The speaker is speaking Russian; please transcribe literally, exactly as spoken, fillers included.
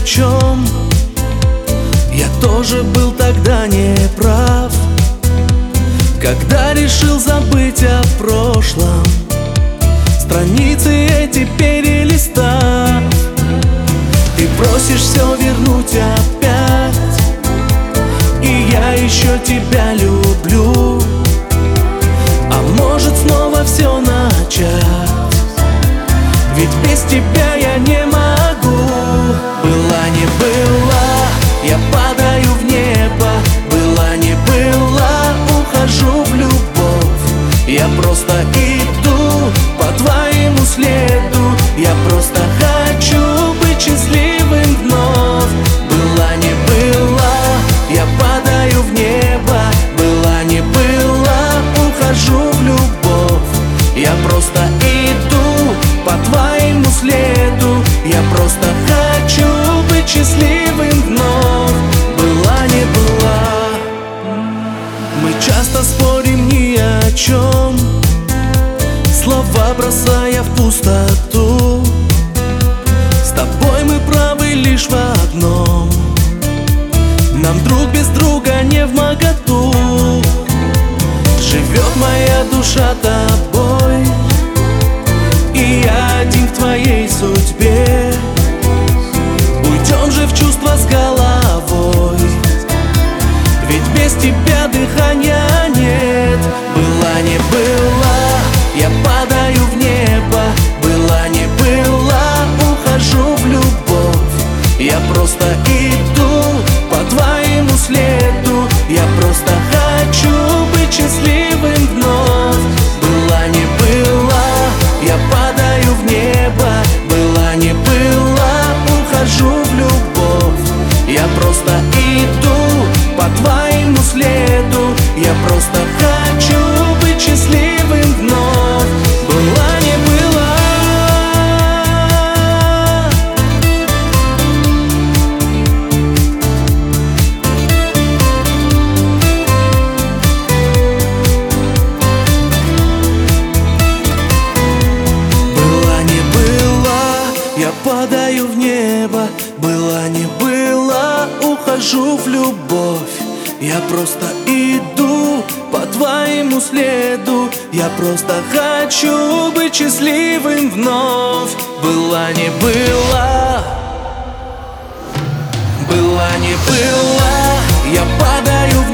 в чем. Я тоже был тогда неправ, когда решил забыть о прошлом, страницы эти перелистав. Ты просишь все вернуть опять, и я еще тебя люблю. А может снова все начать, ведь без тебя я не могу. Была не была, я падаю в небо. Была не была, ухожу в любовь. Я просто иду по твоему следу. Я просто хочу быть счастливым вновь. Была не была, я падаю в небо. Была не была, ухожу в любовь. Я просто иду по твоему следу. Я просто хочу быть счастливым вновь. Была не была. Мы часто спорим ни о чем, слова бросая в пустоту. С тобой мы правы лишь в одном: нам друг без друга не вмоготу. Живет моя душа тобой, и я один в твоей судьбе. Уйдем же в чувства с головой, ведь без тебя дыхания нет. Была не была, я падаю в небо. Была не была, ухожу в любовь. Я просто иду по твоему следу. Я просто хочу быть счастливым вновь. Была не была, я падаю в небо. Была не была, ухожу в любовь. Я просто иду по твоему следу. Я просто хочу быть счастливым вновь. Была не была. Была не была, я падаю в небо. Была не была, ухожу в любовь. Я просто иду по твоему следу. Я просто хочу быть счастливым вновь. Была не была, была не была, я падаю